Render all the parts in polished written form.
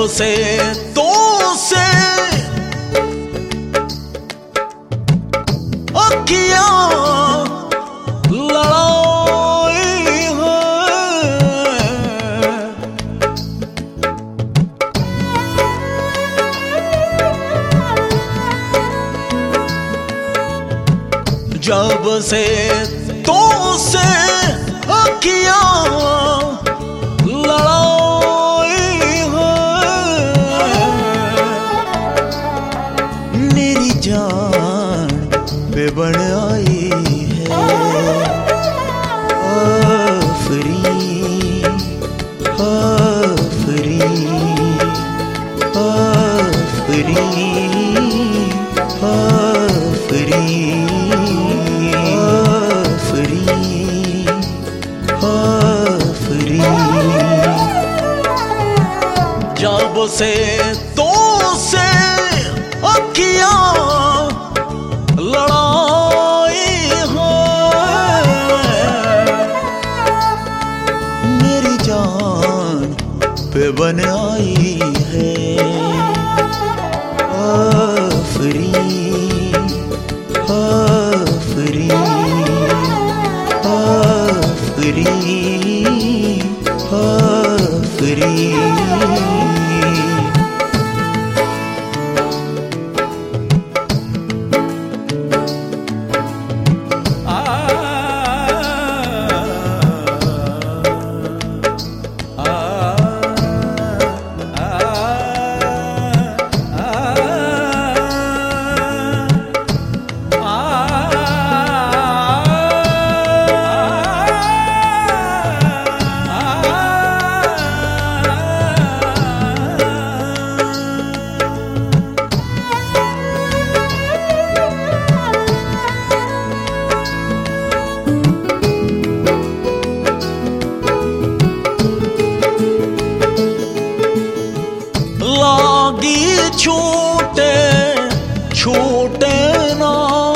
से तो से अखियां लड़ाई है, जब से तो से अखियां लड़ाई है, मेरी जान पे बन आई है आफरी आफरी आफरी आफरी आफरी। जब से तो से अखियां लड़ाई है, मेरी जान पे बन आई है आफरी आफरी आफरी आफरी। लागी छूटे छूटे ना,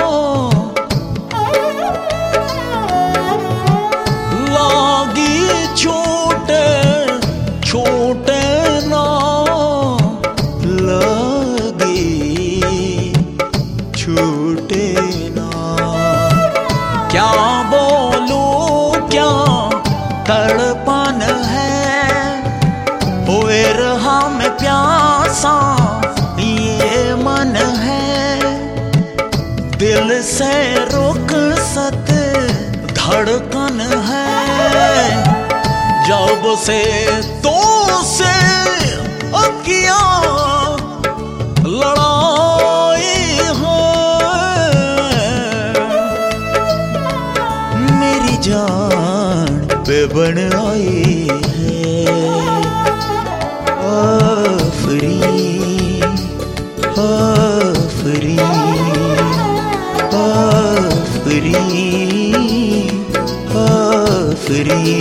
लागी छूटे छूटे ना, लागी छूटे ना। क्या बोलूं क्या तड़पन है, होए रहा मैं प्यासा ये मन है, दिल से रुक सत धड़कन है। जब से तो से अखियां लड़ाई है, मेरी जान पे बन आई है आफरी आफरी आफरी आफरी।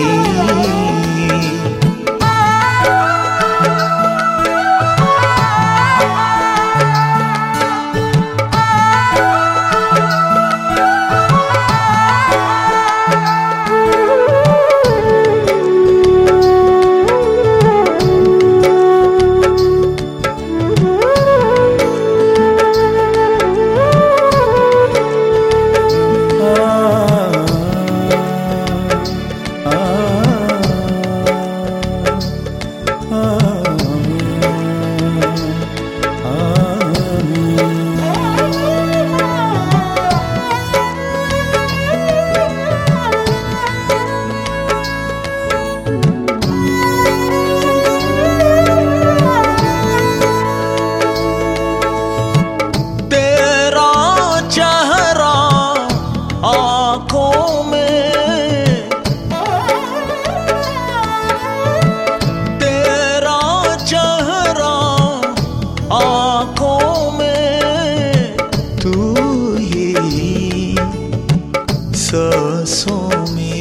सांसों में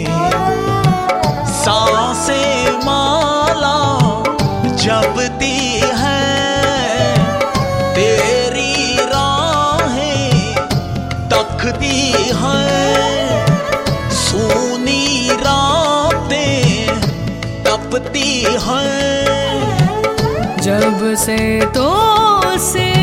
सांसें माला जपती है, तेरी राहें तकती हैं, सूनी रातें तपती हैं। जब से तो से